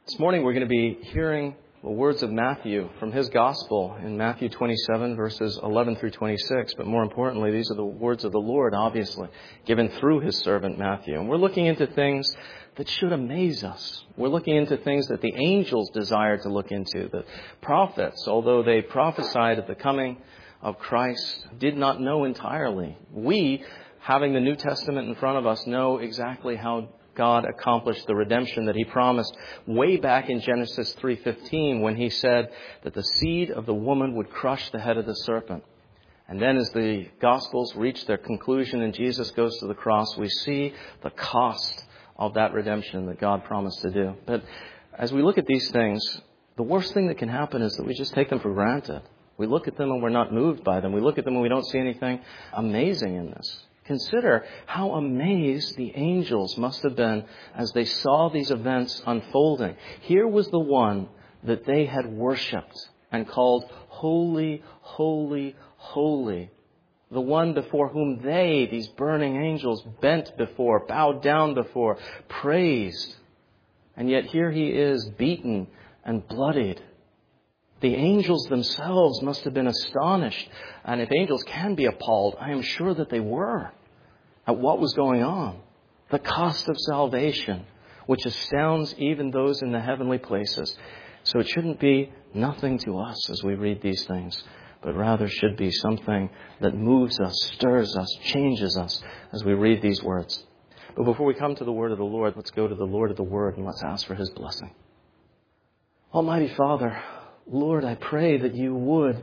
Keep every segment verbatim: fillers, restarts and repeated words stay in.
This morning we're going to be hearing the words of Matthew from his gospel in Matthew twenty-seven, verses eleven through twenty-six. But more importantly, these are the words of the Lord, obviously, given through his servant Matthew. And we're looking into things that should amaze us. We're looking into things that the angels desire to look into. The prophets, although they prophesied of the coming of Christ, did not know entirely. We, having the New Testament in front of us, know exactly how God accomplished the redemption that he promised way back in Genesis three fifteen when he said that the seed of the woman would crush the head of the serpent. And then as the Gospels reach their conclusion and Jesus goes to the cross, we see the cost of that redemption that God promised to do. But as we look at these things, the worst thing that can happen is that we just take them for granted. We look at them and we're not moved by them. We look at them and we don't see anything amazing in this. Consider how amazed the angels must have been as they saw these events unfolding. Here was the one that they had worshipped and called holy, holy, holy. The one before whom they, these burning angels, bent before, bowed down before, praised. And yet here he is, beaten and bloodied. The angels themselves must have been astonished. And if angels can be appalled, I am sure that they were at what was going on. The cost of salvation, which astounds even those in the heavenly places. So it shouldn't be nothing to us as we read these things, but rather should be something that moves us, stirs us, changes us as we read these words. But before we come to the word of the Lord, let's go to the Lord of the Word and let's ask for his blessing. Almighty Father, Lord, I pray that you would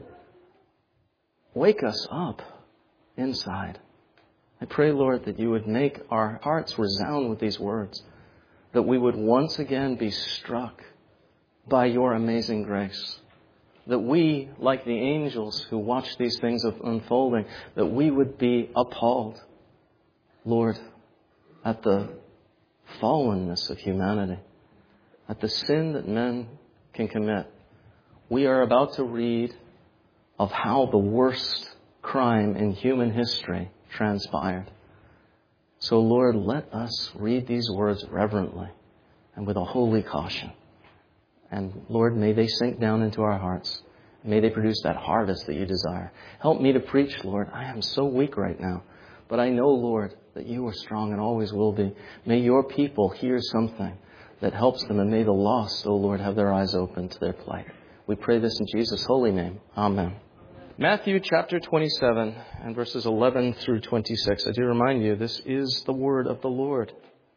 wake us up inside. I pray, Lord, that you would make our hearts resound with these words, that we would once again be struck by your amazing grace, that we, like the angels who watch these things unfolding, that we would be appalled, Lord, at the fallenness of humanity, at the sin that men can commit. We are about to read of how the worst crime in human history transpired. So, Lord, let us read these words reverently and with a holy caution. And, Lord, may they sink down into our hearts. May they produce that harvest that you desire. Help me to preach, Lord. I am so weak right now. But I know, Lord, that you are strong and always will be. May your people hear something that helps them, and may the lost, O Lord, have their eyes open to their plight. We pray this in Jesus' holy name. Amen. Matthew chapter twenty-seven and verses eleven through twenty-six. I do remind you, this is the word of the Lord.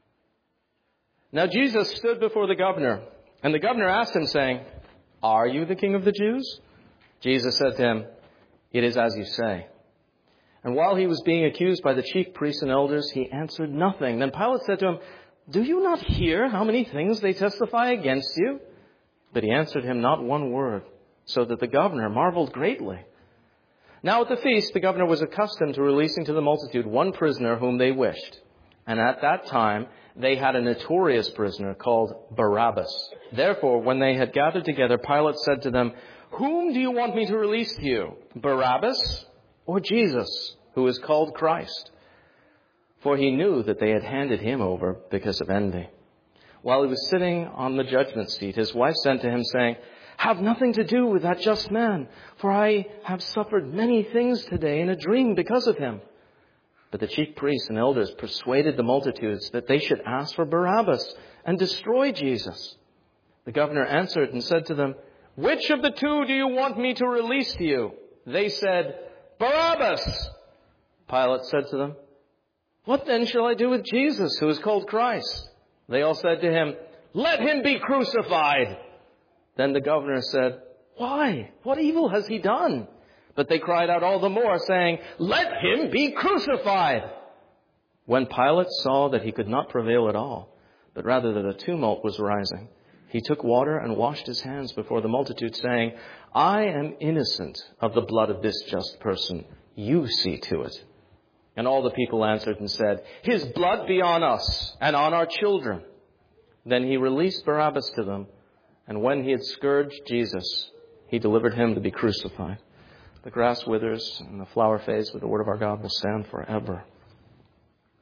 Now Jesus stood before the governor, and the governor asked him, saying, "Are you the king of the Jews?" Jesus said to him, "It is as you say." And while he was being accused by the chief priests and elders, he answered nothing. Then Pilate said to him, "Do you not hear how many things they testify against you?" But he answered him not one word, so that the governor marveled greatly. Now at the feast, the governor was accustomed to releasing to the multitude one prisoner whom they wished. And at that time, they had a notorious prisoner called Barabbas. Therefore, when they had gathered together, Pilate said to them, "Whom do you want me to release to you, Barabbas or Jesus, who is called Christ?" For he knew that they had handed him over because of envy. While he was sitting on the judgment seat, his wife sent to him, saying, "Have nothing to do with that just man, for I have suffered many things today in a dream because of him." But the chief priests and elders persuaded the multitudes that they should ask for Barabbas and destroy Jesus. The governor answered and said to them, "Which of the two do you want me to release to you?" They said, "Barabbas." Pilate said to them, "What then shall I do with Jesus, who is called Christ?" They all said to him, "Let him be crucified." Then the governor said, "Why? What evil has he done?" But they cried out all the more, saying, "Let him be crucified." When Pilate saw that he could not prevail at all, but rather that a tumult was rising, he took water and washed his hands before the multitude, saying, "I am innocent of the blood of this just person. You see to it." And all the people answered and said, "His blood be on us and on our children." Then he released Barabbas to them, and when he had scourged Jesus, he delivered him to be crucified. The grass withers and the flower fades, but the word of our God will stand forever.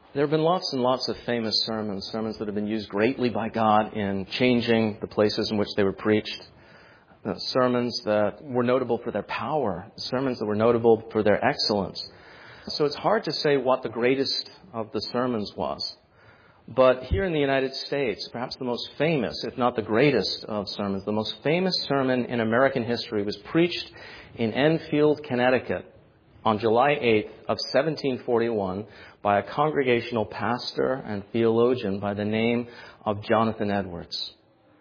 There have been lots and lots of famous sermons, sermons that have been used greatly by God in changing the places in which they were preached, uh, sermons that were notable for their power, sermons that were notable for their excellence. So it's hard to say what the greatest of the sermons was. But here in the United States, perhaps the most famous, if not the greatest of sermons, the most famous sermon in American history was preached in Enfield, Connecticut on July eighth of seventeen forty-one by a congregational pastor and theologian by the name of Jonathan Edwards.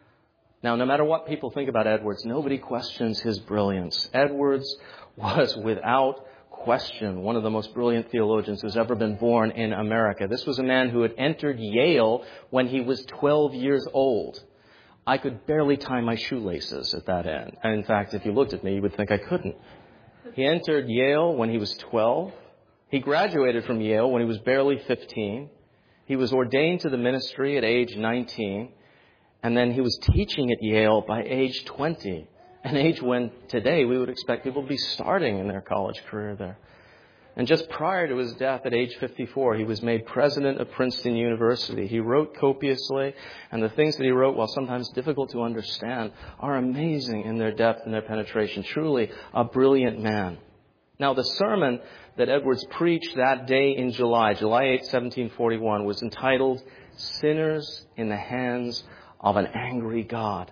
Now, no matter what people think about Edwards, nobody questions his brilliance. Edwards was without question one of the most brilliant theologians who's ever been born in America. This was a man who had entered Yale when he was twelve years old. I could barely tie my shoelaces at that end. And in fact, if you looked at me, you would think I couldn't. He entered Yale when he was twelve. He graduated from Yale when he was barely fifteen. He was ordained to the ministry at age nineteen. And then he was teaching at Yale by age twenty. An age when today we would expect people to be starting in their college career there. And just prior to his death at age fifty-four, he was made president of Princeton University. He wrote copiously, and the things that he wrote, while sometimes difficult to understand, are amazing in their depth and their penetration. Truly a brilliant man. Now, the sermon that Edwards preached that day in July, July eighth, seventeen forty-one, was entitled, "Sinners in the Hands of an Angry God."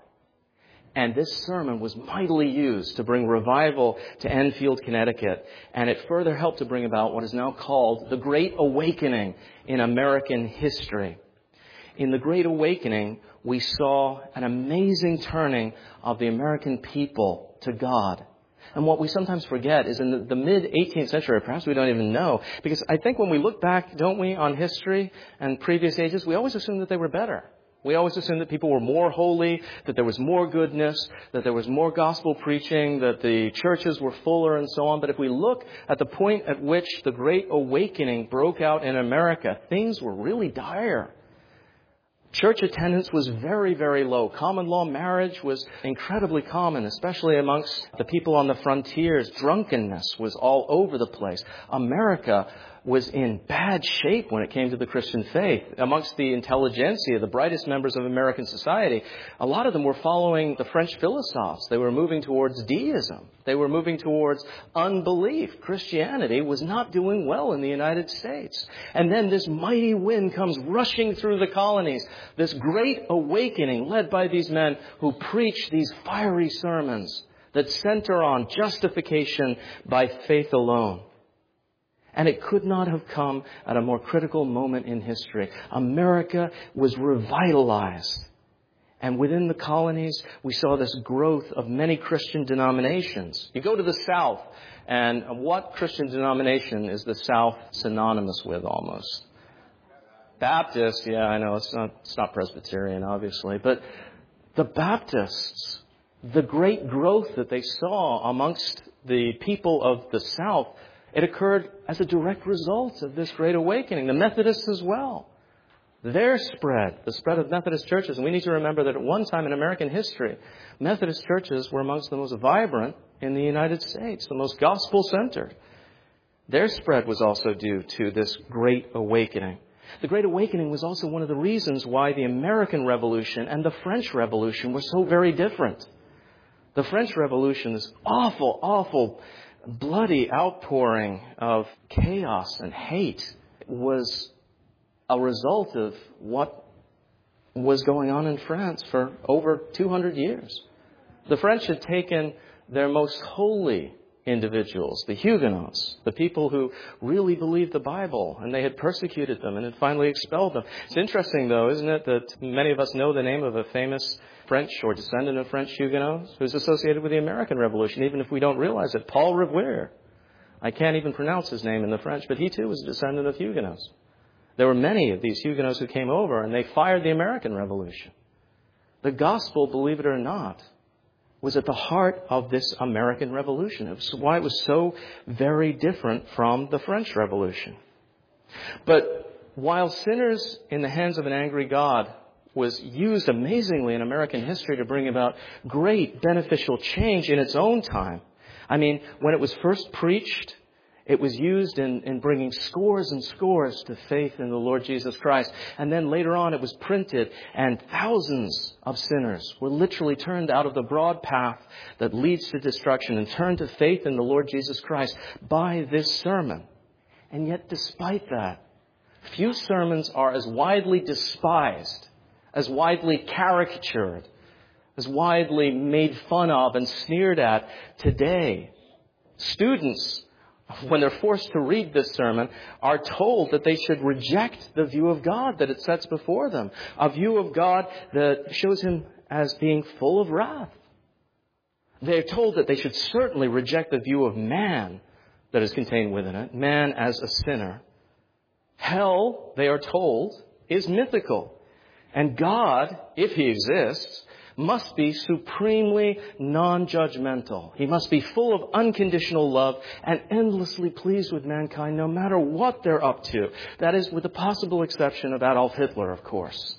And this sermon was mightily used to bring revival to Enfield, Connecticut. And it further helped to bring about what is now called the Great Awakening in American history. In the Great Awakening, we saw an amazing turning of the American people to God. And what we sometimes forget is in the, the mid-eighteenth century, perhaps we don't even know, because I think when we look back, don't we, on history and previous ages, we always assume that they were better. We always assumed that people were more holy, that there was more goodness, that there was more gospel preaching, that the churches were fuller and so on. But if we look at the point at which the Great Awakening broke out in America, things were really dire. Church attendance was very, very low. Common law marriage was incredibly common, especially amongst the people on the frontiers. Drunkenness was all over the place. America was in bad shape when it came to the Christian faith. Amongst the intelligentsia, the brightest members of American society, a lot of them were following the French philosophes. They were moving towards deism. They were moving towards unbelief. Christianity was not doing well in the United States. And then this mighty wind comes rushing through the colonies. This great awakening led by these men who preach these fiery sermons that center on justification by faith alone. And it could not have come at a more critical moment in history. America was revitalized. And within the colonies, we saw this growth of many Christian denominations. You go to the South, and what Christian denomination is the South synonymous with almost? Baptist, yeah, I know, it's not, it's not Presbyterian, obviously. But the Baptists, the great growth that they saw amongst the people of the South, it occurred as a direct result of this great awakening. The Methodists as well. Their spread, the spread of Methodist churches. And we need to remember that at one time in American history, Methodist churches were amongst the most vibrant in the United States, the most gospel-centered. Their spread was also due to this great awakening. The Great Awakening was also one of the reasons why the American Revolution and the French Revolution were so very different. The French Revolution, this awful, awful bloody outpouring of chaos and hate, was a result of what was going on in France for over two hundred years. The French had taken their most holy individuals, the Huguenots, the people who really believed the Bible, and they had persecuted them and had finally expelled them. It's interesting, though, isn't it, that many of us know the name of a famous French or descendant of French Huguenots who's associated with the American Revolution, even if we don't realize it. Paul Revere. I can't even pronounce his name in the French, but he too was a descendant of Huguenots. There were many of these Huguenots who came over, and they fired the American Revolution. The gospel, believe it or not, was at the heart of this American Revolution. It was why it was so very different from the French Revolution. But while sinners in the hands of an angry God was used amazingly in American history to bring about great beneficial change in its own time. I mean, when it was first preached It was used in, in bringing scores and scores to faith in the Lord Jesus Christ. And then later on it was printed, and thousands of sinners were literally turned out of the broad path that leads to destruction and turned to faith in the Lord Jesus Christ by this sermon. And yet despite that, few sermons are as widely despised, as widely caricatured, as widely made fun of and sneered at today. Students, when they're forced to read this sermon, are told that they should reject the view of God that it sets before them. A view of God that shows him as being full of wrath. They're told that they should certainly reject the view of man that is contained within it, man as a sinner. Hell, they are told, is mythical. And God, if he exists, must be supremely non-judgmental. He must be full of unconditional love and endlessly pleased with mankind no matter what they're up to. That is, with the possible exception of Adolf Hitler, of course.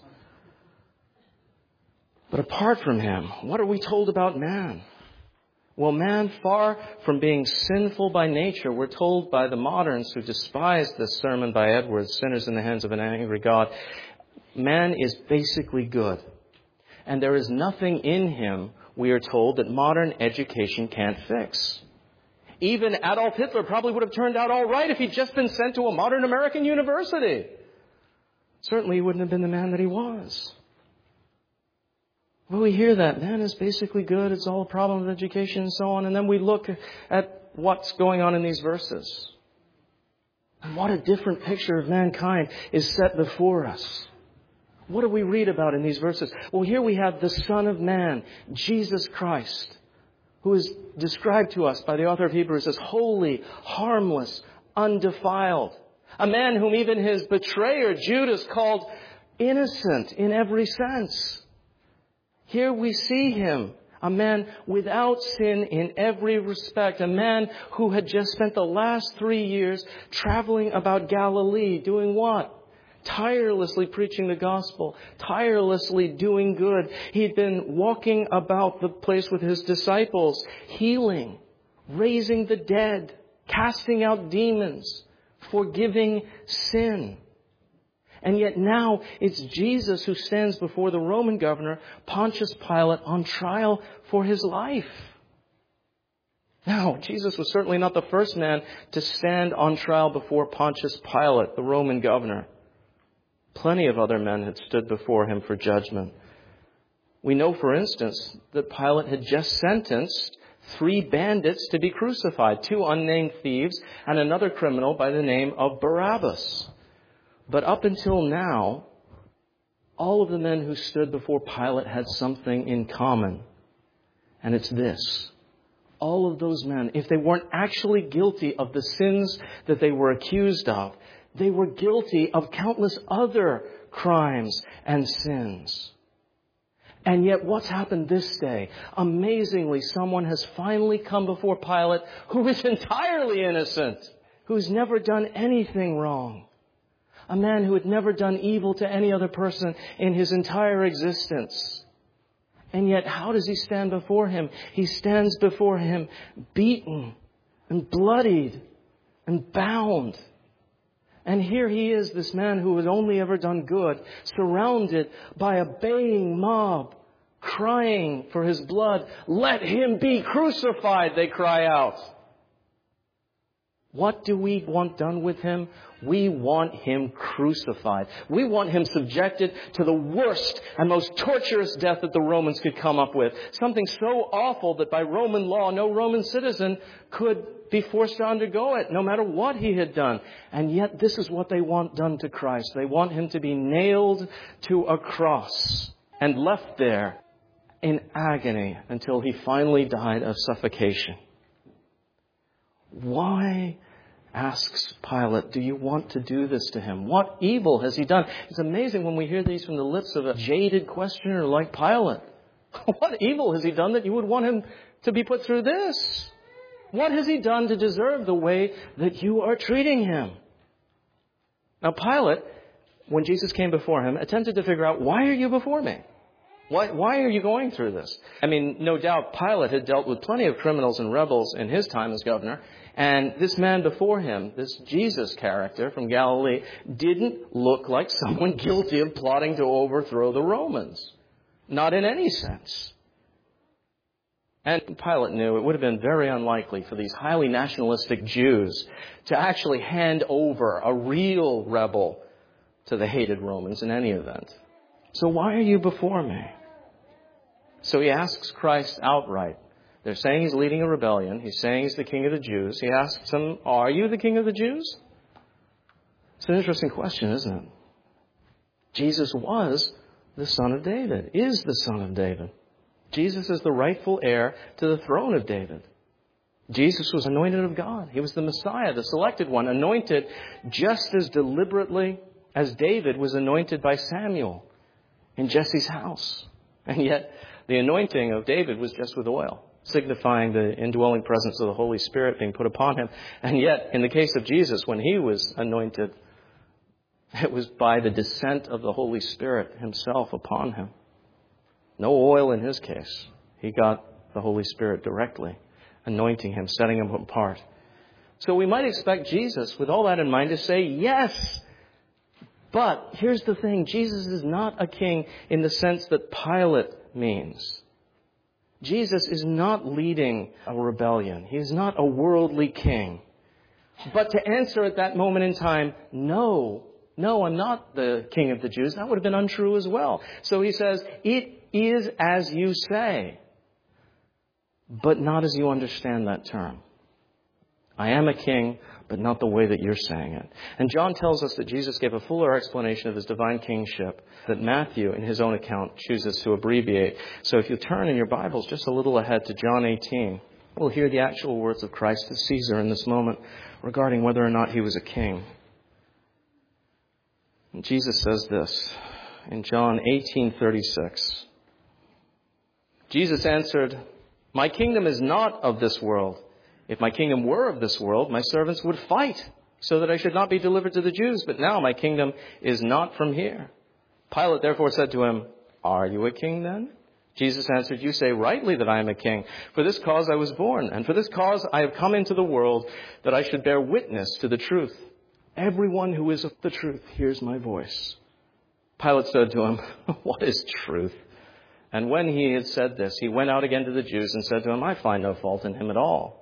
But apart from him, what are we told about man? Well, man, far from being sinful by nature, we're told by the moderns who despise this sermon by Edwards, Sinners in the Hands of an Angry God, man is basically good. And there is nothing in him, we are told, that modern education can't fix. Even Adolf Hitler probably would have turned out all right if he'd just been sent to a modern American university. Certainly he wouldn't have been the man that he was. Well, we hear that man is basically good. It's all a problem of education and so on. And then we look at what's going on in these verses. And what a different picture of mankind is set before us. What do we read about in these verses? Well, here we have the Son of Man, Jesus Christ, who is described to us by the author of Hebrews as holy, harmless, undefiled. A man whom even his betrayer, Judas, called innocent in every sense. Here we see him, a man without sin in every respect, a man who had just spent the last three years traveling about Galilee, doing what? Tirelessly preaching the gospel, tirelessly doing good. He'd been walking about the place with his disciples, healing, raising the dead, casting out demons, forgiving sin. And yet now it's Jesus who stands before the Roman governor, Pontius Pilate, on trial for his life. Now, Jesus was certainly not the first man to stand on trial before Pontius Pilate, the Roman governor. Plenty of other men had stood before him for judgment. We know, for instance, that Pilate had just sentenced three bandits to be crucified, two unnamed thieves and another criminal by the name of Barabbas. But up until now, all of the men who stood before Pilate had something in common. And it's this. All of those men, if they weren't actually guilty of the sins that they were accused of, they were guilty of countless other crimes and sins. And yet what's happened this day? Amazingly, someone has finally come before Pilate who is entirely innocent, who's never done anything wrong. A man who had never done evil to any other person in his entire existence. And yet how does he stand before him? He stands before him beaten and bloodied and bound. And here he is, this man who has only ever done good, surrounded by a baying mob, crying for his blood. Let him be crucified, they cry out. What do we want done with him? We want him crucified. We want him subjected to the worst and most torturous death that the Romans could come up with. Something so awful that by Roman law, no Roman citizen could be forced to undergo it, no matter what he had done. And yet this is what they want done to Christ. They want him to be nailed to a cross and left there in agony until he finally died of suffocation. Why, asks Pilate, do you want to do this to him? What evil has he done? It's amazing when we hear these from the lips of a jaded questioner like Pilate. What evil has he done that you would want him to be put through this? What has he done to deserve the way that you are treating him? Now, Pilate, when Jesus came before him, attempted to figure out, why are you before me? Why, why are you going through this? I mean, no doubt Pilate had dealt with plenty of criminals and rebels in his time as governor. And this man before him, this Jesus character from Galilee, didn't look like someone guilty of plotting to overthrow the Romans. Not in any sense. And Pilate knew it would have been very unlikely for these highly nationalistic Jews to actually hand over a real rebel to the hated Romans in any event. So why are you before me? So he asks Christ outright. They're saying he's leading a rebellion. He's saying he's the king of the Jews. He asks him, are you the king of the Jews? It's an interesting question, isn't it? Jesus was the son of David, is the son of David. Jesus is the rightful heir to the throne of David. Jesus was anointed of God. He was the Messiah, the selected one, anointed just as deliberately as David was anointed by Samuel in Jesse's house. And yet, the anointing of David was just with oil, signifying the indwelling presence of the Holy Spirit being put upon him. And yet, in the case of Jesus, when he was anointed, it was by the descent of the Holy Spirit himself upon him. No oil in his case. He got the Holy Spirit directly, anointing him, setting him apart. So we might expect Jesus, with all that in mind, to say, yes. But here's the thing. Jesus is not a king in the sense that Pilate means. Jesus is not leading a rebellion. He is not a worldly king. But to answer at that moment in time, no, no, I'm not the king of the Jews, that would have been untrue as well. So he says, it is as you say, but not as you understand that term. I am a king, but not the way that you're saying it. And John tells us that Jesus gave a fuller explanation of his divine kingship that Matthew, in his own account, chooses to abbreviate. So if you turn in your Bibles just a little ahead to John eighteen, we'll hear the actual words of Christ to Caesar in this moment regarding whether or not he was a king. And Jesus says this in John eighteen thirty-six. Jesus answered, my kingdom is not of this world. If my kingdom were of this world, my servants would fight so that I should not be delivered to the Jews. But now my kingdom is not from here. Pilate therefore said to him, are you a king then? Jesus answered, you say rightly that I am a king. For this cause I was born, and for this cause I have come into the world, that I should bear witness to the truth. Everyone who is of the truth hears my voice. Pilate said to him, what is truth? And when he had said this, he went out again to the Jews and said to him, I find no fault in him at all.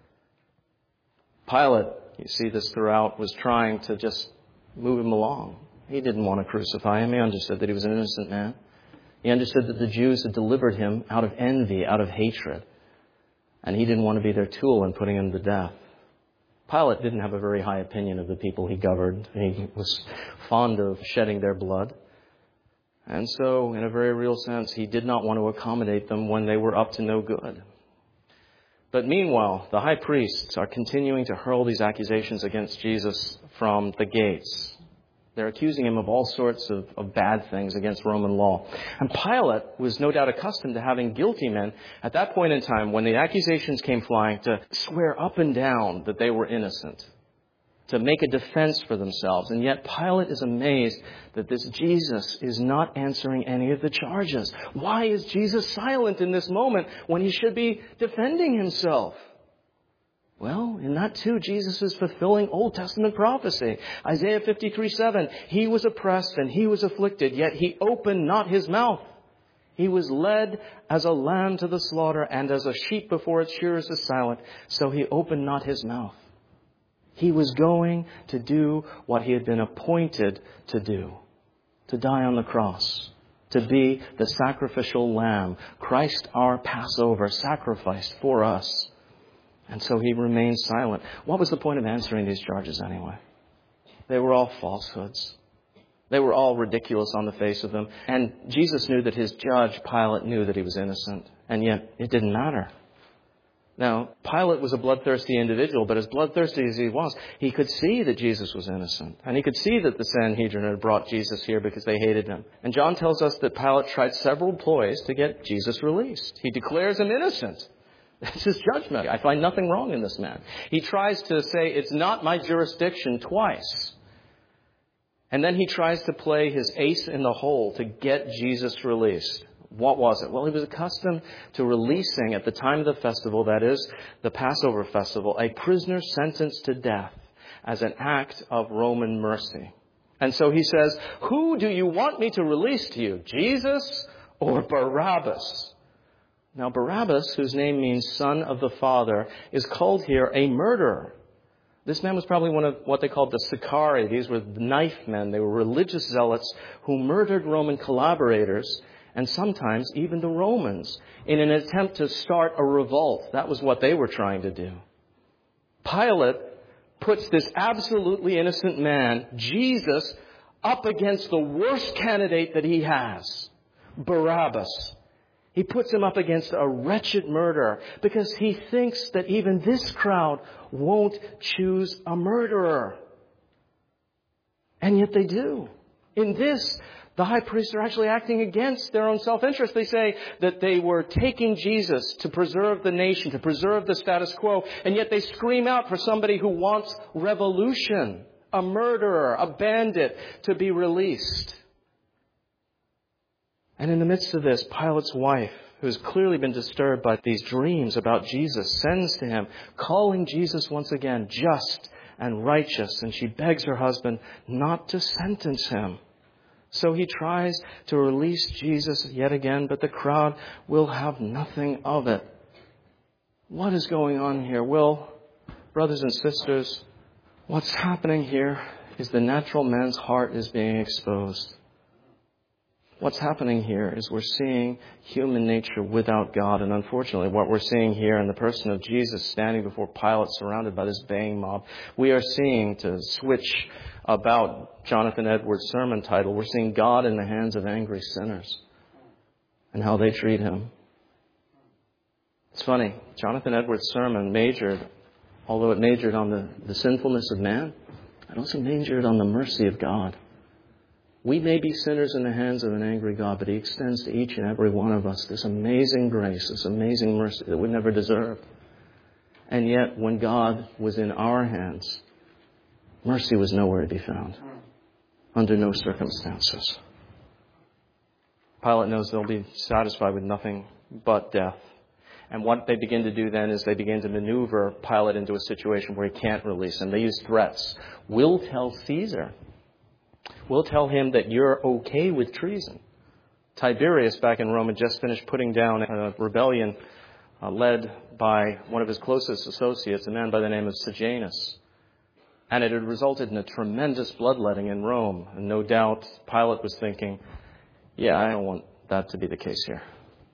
Pilate, you see this throughout, was trying to just move him along. He didn't want to crucify him. He understood that he was an innocent man. He understood that the Jews had delivered him out of envy, out of hatred. And he didn't want to be their tool in putting him to death. Pilate didn't have a very high opinion of the people he governed. He was fond of shedding their blood. And so, in a very real sense, he did not want to accommodate them when they were up to no good. But meanwhile, the high priests are continuing to hurl these accusations against Jesus from the gates. They're accusing him of all sorts of, of bad things against Roman law. And Pilate was no doubt accustomed to having guilty men at that point in time when the accusations came flying to swear up and down that they were innocent, to make a defense for themselves. And yet Pilate is amazed that this Jesus is not answering any of the charges. Why is Jesus silent in this moment when he should be defending himself? Well, in that too, Jesus is fulfilling Old Testament prophecy. Isaiah fifty-three seven, he was oppressed and he was afflicted, yet he opened not his mouth. He was led as a lamb to the slaughter, and as a sheep before its shearers is silent, so he opened not his mouth. He was going to do what he had been appointed to do, to die on the cross, to be the sacrificial lamb, Christ our Passover, sacrificed for us. And so he remained silent. What was the point of answering these charges anyway? They were all falsehoods. They were all ridiculous on the face of them. And Jesus knew that his judge, Pilate, knew that he was innocent. And yet it didn't matter. Now, Pilate was a bloodthirsty individual, but as bloodthirsty as he was, he could see that Jesus was innocent. And he could see that the Sanhedrin had brought Jesus here because they hated him. And John tells us that Pilate tried several ploys to get Jesus released. He declares him innocent. That's his judgment. I find nothing wrong in this man. He tries to say, it's not my jurisdiction twice. And then he tries to play his ace in the hole to get Jesus released. What was it? Well, he was accustomed to releasing at the time of the festival, that is, the Passover festival, a prisoner sentenced to death as an act of Roman mercy. And so he says, who do you want me to release to you, Jesus or Barabbas? Now, Barabbas, whose name means son of the Father, is called here a murderer. This man was probably one of what they called the Sicarii. These were knife men. They were religious zealots who murdered Roman collaborators and sometimes even the Romans in an attempt to start a revolt. That was what they were trying to do. Pilate puts this absolutely innocent man, Jesus, up against the worst candidate that he has, Barabbas. He puts him up against a wretched murderer because he thinks that even this crowd won't choose a murderer. And yet they do. In this, the high priests are actually acting against their own self-interest. They say that they were taking Jesus to preserve the nation, to preserve the status quo, and yet they scream out for somebody who wants revolution, a murderer, a bandit, to be released. And in the midst of this, Pilate's wife, who has clearly been disturbed by these dreams about Jesus, sends to him, calling Jesus once again just and righteous, and she begs her husband not to sentence him. So he tries to release Jesus yet again, but the crowd will have nothing of it. What is going on here? Well, brothers and sisters, what's happening here is the natural man's heart is being exposed. What's happening here is we're seeing human nature without God. And unfortunately, what we're seeing here in the person of Jesus standing before Pilate surrounded by this baying mob, we are seeing, to switch about Jonathan Edwards' sermon title, we're seeing God in the hands of angry sinners and how they treat him. It's funny, Jonathan Edwards' sermon majored, although it majored on the, the sinfulness of man, it also majored on the mercy of God. We may be sinners in the hands of an angry God, but He extends to each and every one of us this amazing grace, this amazing mercy that we never deserved. And yet, when God was in our hands, mercy was nowhere to be found, under no circumstances. Pilate knows they'll be satisfied with nothing but death. And what they begin to do then is they begin to maneuver Pilate into a situation where he can't release him. They use threats. We'll tell Caesar. We'll tell him that you're okay with treason. Tiberius, back in Rome, had just finished putting down a rebellion uh, led by one of his closest associates, a man by the name of Sejanus. And it had resulted in a tremendous bloodletting in Rome. And no doubt Pilate was thinking, yeah, I don't want that to be the case here.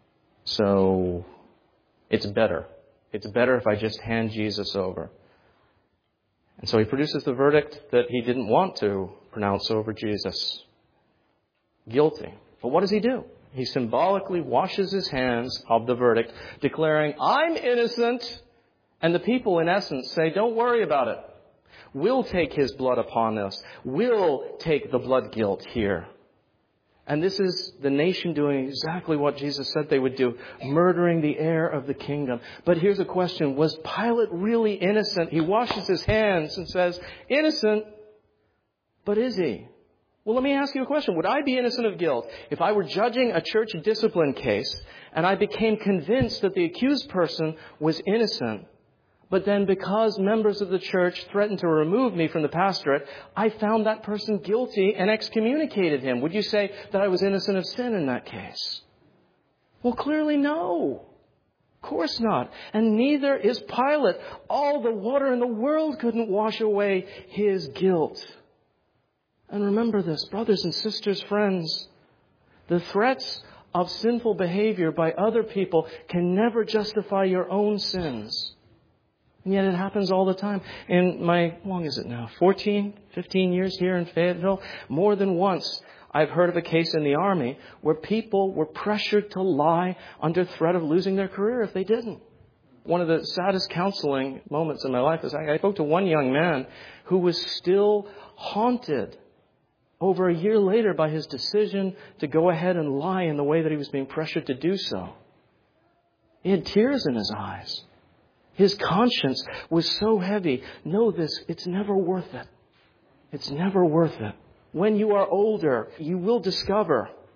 So it's better. It's better if I just hand Jesus over. And so he produces the verdict that he didn't want to pronounce over Jesus. Guilty. But what does he do? He symbolically washes his hands of the verdict, declaring, I'm innocent. And the people, in essence, say, don't worry about it. We'll take his blood upon us. We'll take the blood guilt here. And this is the nation doing exactly what Jesus said they would do, murdering the heir of the kingdom. But here's a question. Was Pilate really innocent? He washes his hands and says, innocent, but is he? Well, let me ask you a question. Would I be innocent of guilt if I were judging a church discipline case and I became convinced that the accused person was innocent, but then because members of the church threatened to remove me from the pastorate, I found that person guilty and excommunicated him? Would you say that I was innocent of sin in that case? Well, clearly no. Of course not. And neither is Pilate. All the water in the world couldn't wash away his guilt. And remember this, brothers and sisters, friends, the threats of sinful behavior by other people can never justify your own sins. And yet it happens all the time. In my, how long is it now? fourteen, fifteen years here in Fayetteville. More than once, I've heard of a case in the Army where people were pressured to lie under threat of losing their career if they didn't. One of the saddest counseling moments in my life is I, I spoke to one young man who was still haunted over a year later by his decision to go ahead and lie in the way that he was being pressured to do so. He had tears in his eyes. His conscience was so heavy. Know this, it's never worth it. It's never worth it. When you are older, you will discover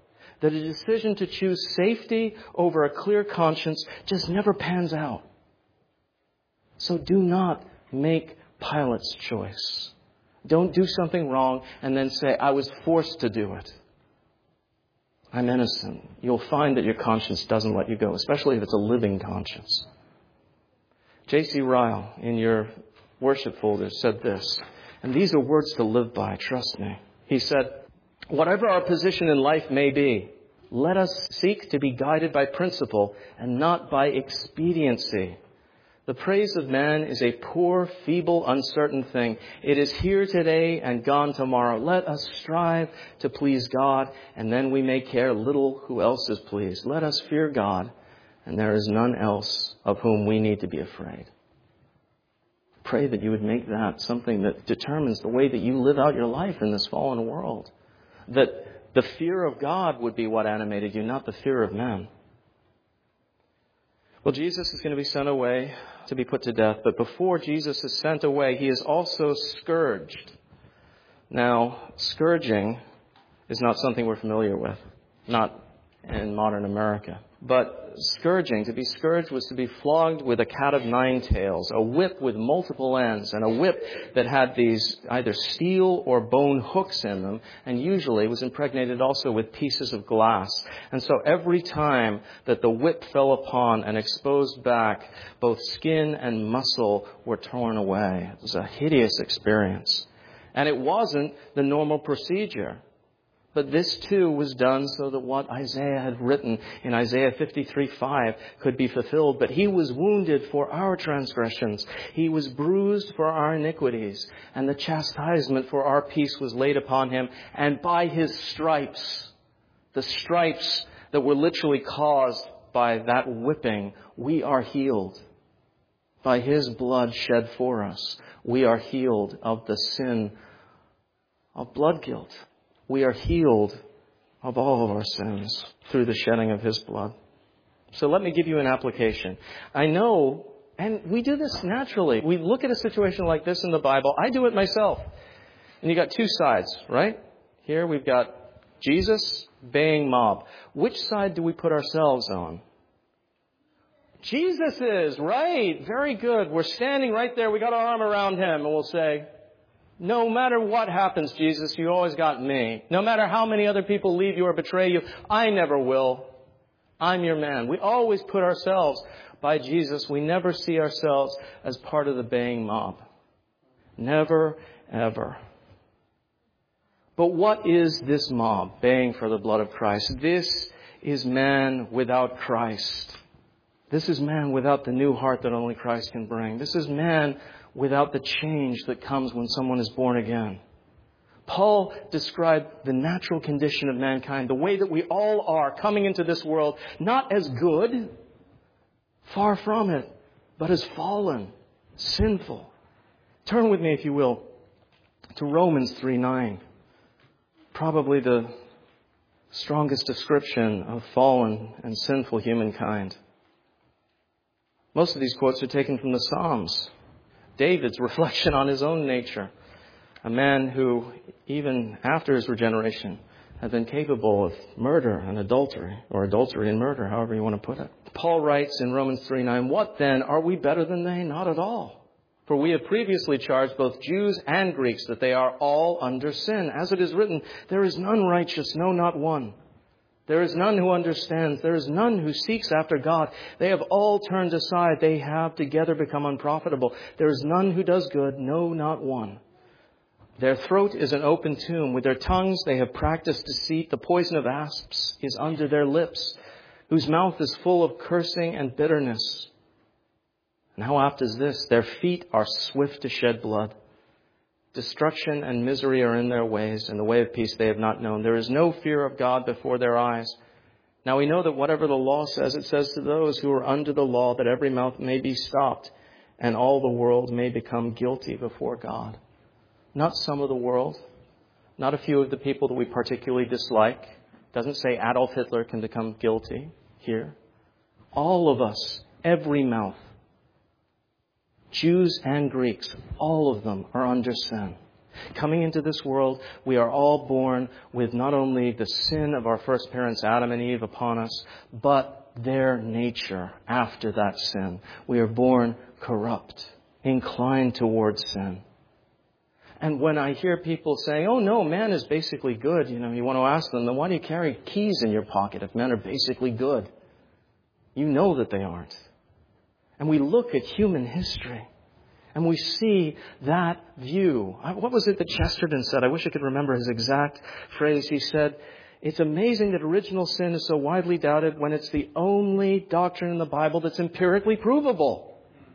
that a decision to choose safety over a clear conscience just never pans out. So do not make Pilate's choice. Don't do something wrong and then say, I was forced to do it. I'm innocent. You'll find that your conscience doesn't let you go, especially if it's a living conscience. J C Ryle, in your worship folder, said this, and these are words to live by, trust me. He said, whatever our position in life may be, let us seek to be guided by principle and not by expediency. The praise of man is a poor, feeble, uncertain thing. It is here today and gone tomorrow. Let us strive to please God, and then we may care little who else is pleased. Let us fear God, and there is none else of whom we need to be afraid. Pray that you would make that something that determines the way that you live out your life in this fallen world. That the fear of God would be what animated you, not the fear of man. Well, Jesus is going to be sent away to be put to death. But before Jesus is sent away, he is also scourged. Now, scourging is not something we're familiar with. Not in modern America. But scourging, to be scourged was to be flogged with a cat of nine tails, a whip with multiple ends, and a whip that had these either steel or bone hooks in them, and usually was impregnated also with pieces of glass. And so every time that the whip fell upon an exposed back, both skin and muscle were torn away. It was a hideous experience. And it wasn't the normal procedure. But this too was done so that what Isaiah had written in Isaiah fifty-three five could be fulfilled. But he was wounded for our transgressions. He was bruised for our iniquities. And the chastisement for our peace was laid upon him. And by his stripes, the stripes that were literally caused by that whipping, we are healed. By his blood shed for us, we are healed of the sin of blood guilt. We are healed of all of our sins through the shedding of his blood. So let me give you an application. I know, and we do this naturally. We look at a situation like this in the Bible. I do it myself. And you got two sides, right? Here we've got Jesus, baying mob. Which side do we put ourselves on? Jesus is, right. Very good. We're standing right there. We got our arm around him and we'll say, no matter what happens, Jesus, you always got me. No matter how many other people leave you or betray you, I never will. I'm your man. We always put ourselves by Jesus. We never see ourselves as part of the baying mob. Never, ever. But what is this mob baying for the blood of Christ? This is man without Christ. This is man without the new heart that only Christ can bring. This is man without the change that comes when someone is born again. Paul described the natural condition of mankind, the way that we all are coming into this world, not as good, far from it, but as fallen, sinful. Turn with me, if you will, to Romans three nine. Probably the strongest description of fallen and sinful humankind. Most of these quotes are taken from the Psalms. David's reflection on his own nature. A man who, even after his regeneration, had been capable of murder and adultery, or adultery and murder, however you want to put it. Paul writes in Romans three nine, what then? Are we better than they? Not at all. For we have previously charged both Jews and Greeks that they are all under sin. As it is written, there is none righteous, no, not one. There is none who understands. There is none who seeks after God. They have all turned aside. They have together become unprofitable. There is none who does good. No, not one. Their throat is an open tomb. With their tongues they have practiced deceit. The poison of asps is under their lips, whose mouth is full of cursing and bitterness. And how apt is this? Their feet are swift to shed blood. Destruction and misery are in their ways, and the way of peace they have not known. There is no fear of God before their eyes. Now we know that whatever the law says, it says to those who are under the law, that every mouth may be stopped, and all the world may become guilty before God. Not some of the world, not a few of the people that we particularly dislike. It doesn't say Adolf Hitler can become guilty here. All of us, every mouth. Jews and Greeks, all of them are under sin. Coming into this world, we are all born with not only the sin of our first parents, Adam and Eve, upon us, but their nature after that sin. We are born corrupt, inclined towards sin. And when I hear people say, oh no, man is basically good, you know, you want to ask them, then why do you carry keys in your pocket if men are basically good? You know that they aren't. And we look at human history and we see that view. What was it that Chesterton said? I wish I could remember his exact phrase. He said, it's amazing that original sin is so widely doubted when it's the only doctrine in the Bible that's empirically provable.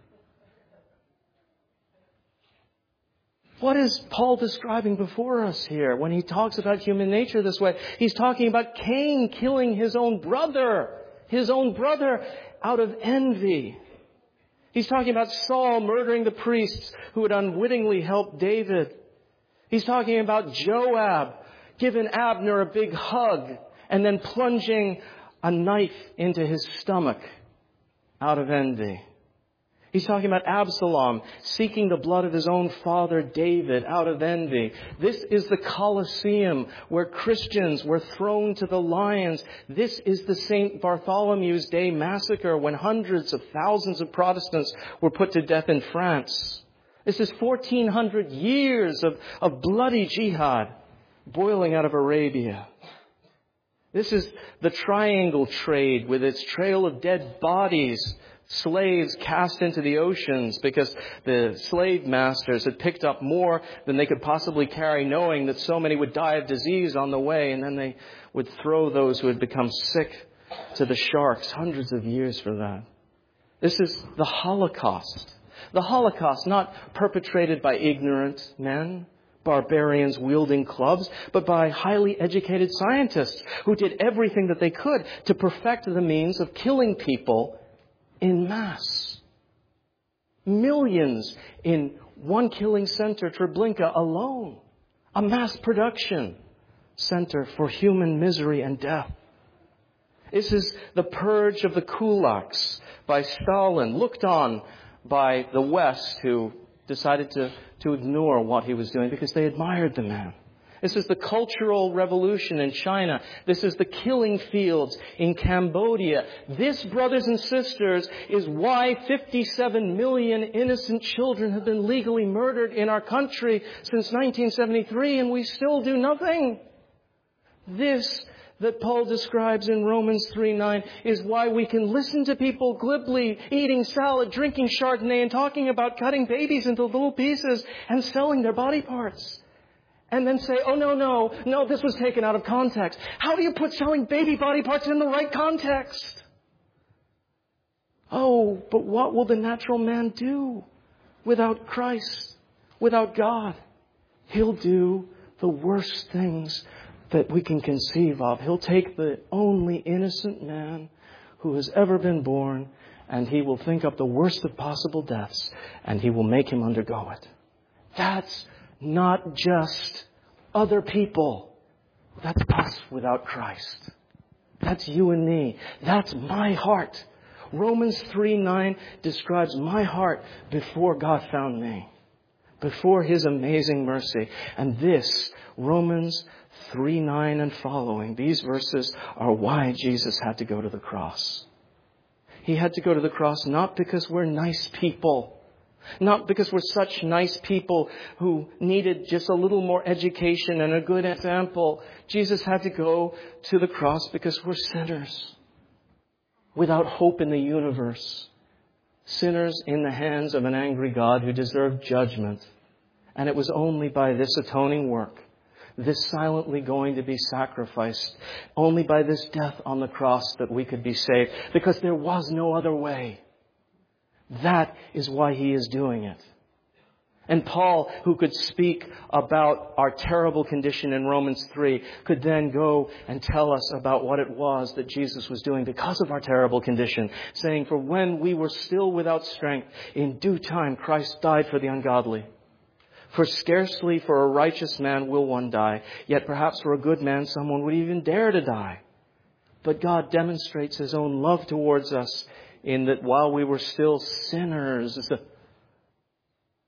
What is Paul describing before us here when he talks about human nature this way? He's talking about Cain killing his own brother, his own brother out of envy. He's talking about Saul murdering the priests who had unwittingly helped David. He's talking about Joab giving Abner a big hug and then plunging a knife into his stomach out of envy. He's talking about Absalom seeking the blood of his own father David out of envy. This is the Colosseum where Christians were thrown to the lions. This is the Saint Bartholomew's Day massacre when hundreds of thousands of Protestants were put to death in France. This is fourteen hundred years of, of bloody jihad boiling out of Arabia. This is the triangle trade with its trail of dead bodies, slaves cast into the oceans because the slave masters had picked up more than they could possibly carry, knowing that so many would die of disease on the way, and then they would throw those who had become sick to the sharks. Hundreds of years for that. This is the Holocaust. The Holocaust not perpetrated by ignorant men, barbarians wielding clubs, but by highly educated scientists who did everything that they could to perfect the means of killing people in mass. Millions in one killing center, Treblinka alone. A mass production center for human misery and death. This is the purge of the kulaks by Stalin, looked on by the West, who decided to, to ignore what he was doing because they admired the man. This is the Cultural Revolution in China. This is the killing fields in Cambodia. This, brothers and sisters, is why fifty-seven million innocent children have been legally murdered in our country since nineteen seventy-three, and we still do nothing. This that Paul describes in Romans three nine is why we can listen to people glibly eating salad, drinking Chardonnay, and talking about cutting babies into little pieces and selling their body parts. And then say, oh, no, no, no, this was taken out of context. How do you put selling baby body parts in the right context? Oh, but what will the natural man do without Christ, without God? He'll do the worst things that we can conceive of. He'll take the only innocent man who has ever been born, and he will think up the worst of possible deaths, and he will make him undergo it. That's not just other people. That's us without Christ. That's you and me. That's my heart. Romans three nine describes my heart before God found me, before His amazing mercy. And this, Romans three nine and following, these verses are why Jesus had to go to the cross. He had to go to the cross not because we're nice people, not because we're such nice people who needed just a little more education and a good example. Jesus had to go to the cross because we're sinners without hope in the universe. Sinners in the hands of an angry God who deserved judgment. And it was only by this atoning work, this silently going to be sacrificed, only by this death on the cross that we could be saved, because there was no other way. That is why He is doing it. And Paul, who could speak about our terrible condition in Romans three, could then go and tell us about what it was that Jesus was doing because of our terrible condition, saying, for when we were still without strength, in due time Christ died for the ungodly. For scarcely for a righteous man will one die, yet perhaps for a good man someone would even dare to die. But God demonstrates His own love towards us in that while we were still sinners,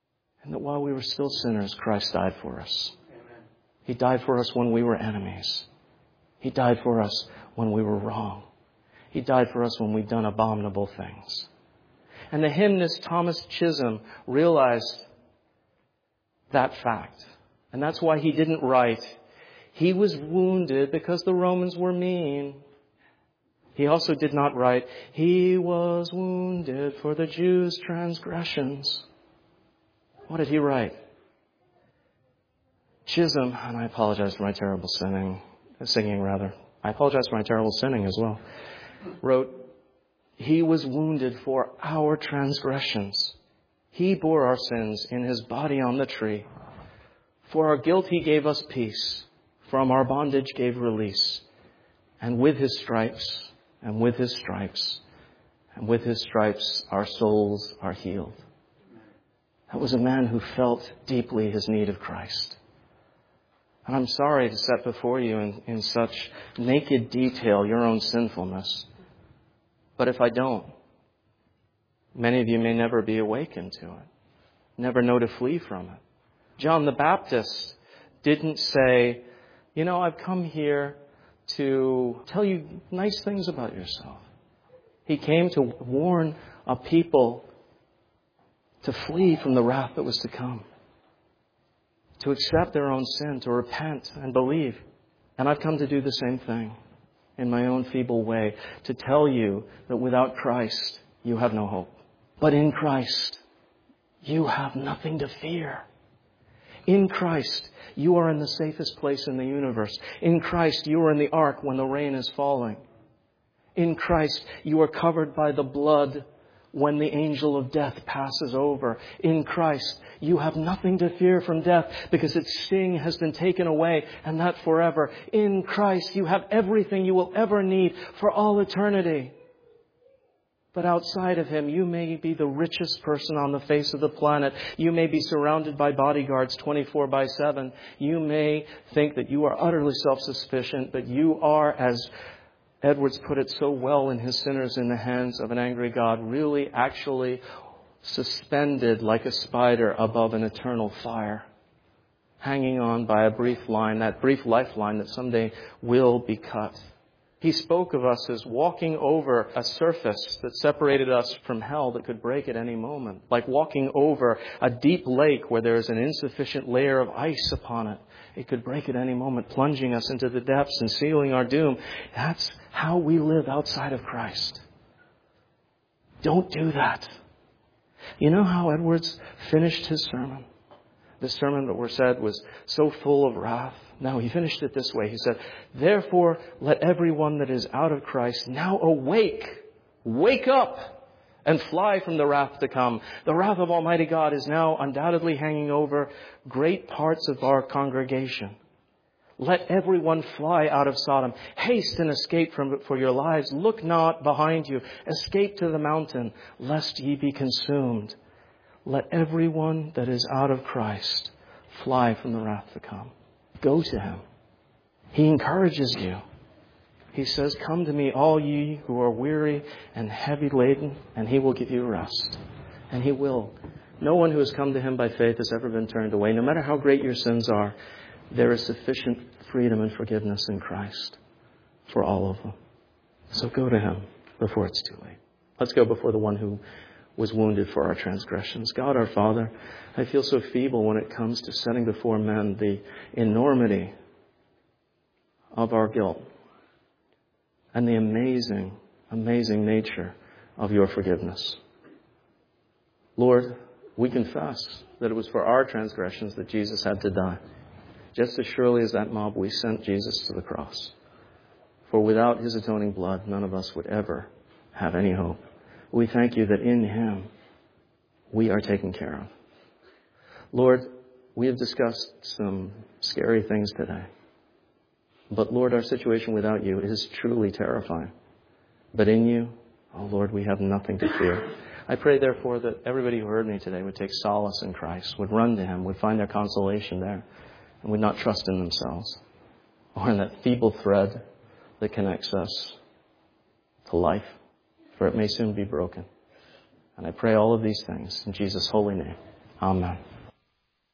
And that while we were still sinners, Christ died for us. Amen. He died for us when we were enemies. He died for us when we were wrong. He died for us when we'd done abominable things. And the hymnist Thomas Chisholm realized that fact. And that's why he didn't write, "He was wounded because the Romans were mean." He also did not write, "He was wounded for the Jews' transgressions." What did he write? Chisholm, and I apologize for my terrible singing, singing rather. I apologize for my terrible sinning as well. Wrote, "He was wounded for our transgressions. He bore our sins in his body on the tree. For our guilt he gave us peace. From our bondage gave release. And with his stripes, and with his stripes, and with his stripes our souls are healed." That was a man who felt deeply his need of Christ. And I'm sorry to set before you in, in such naked detail your own sinfulness. But if I don't, many of you may never be awakened to it, never know to flee from it. John the Baptist didn't say, "You know, I've come here to tell you nice things about yourself." He came to warn a people to flee from the wrath that was to come, to accept their own sin, to repent and believe. And I've come to do the same thing in my own feeble way, to tell you that without Christ, you have no hope. But in Christ, you have nothing to fear. In Christ, you are in the safest place in the universe. In Christ, you are in the ark when the rain is falling. In Christ, you are covered by the blood when the angel of death passes over. In Christ, you have nothing to fear from death because its sting has been taken away, and that forever. In Christ, you have everything you will ever need for all eternity. But outside of Him, you may be the richest person on the face of the planet. You may be surrounded by bodyguards twenty-four by seven. You may think that you are utterly self-sufficient, but you are, as Edwards put it so well in his Sinners in the Hands of an Angry God, really actually suspended like a spider above an eternal fire, hanging on by a brief line, that brief lifeline that someday will be cut. He spoke of us as walking over a surface that separated us from hell that could break at any moment, like walking over a deep lake where there is an insufficient layer of ice upon it. It could break at any moment, plunging us into the depths and sealing our doom. That's how we live outside of Christ. Don't do that. You know how Edwards finished his sermon? The sermon that was said was so full of wrath. No, he finished it this way. He said, "Therefore, let everyone that is out of Christ now awake, wake up, and fly from the wrath to come. The wrath of Almighty God is now undoubtedly hanging over great parts of our congregation. Let everyone fly out of Sodom. Haste and escape from it for your lives. Look not behind you. Escape to the mountain, lest ye be consumed. Let everyone that is out of Christ fly from the wrath to come." Go to Him. He encourages you. He says, "Come to me, all ye who are weary and heavy laden, and He will give you rest." And He will. No one who has come to Him by faith has ever been turned away. No matter how great your sins are, there is sufficient freedom and forgiveness in Christ for all of them. So go to Him before it's too late. Let's go before the one who was wounded for our transgressions. God our Father, I feel so feeble when it comes to setting before men the enormity of our guilt and the amazing, amazing nature of your forgiveness. Lord, we confess that it was for our transgressions that Jesus had to die. Just as surely as that mob, we sent Jesus to the cross. For without His atoning blood, none of us would ever have any hope. We thank you that in Him we are taken care of. Lord, we have discussed some scary things today. But Lord, our situation without you is truly terrifying. But in you, oh Lord, we have nothing to fear. I pray therefore that everybody who heard me today would take solace in Christ, would run to Him, would find their consolation there, and would not trust in themselves or in that feeble thread that connects us to life, for it may soon be broken. And I pray all of these things in Jesus' holy name. Amen.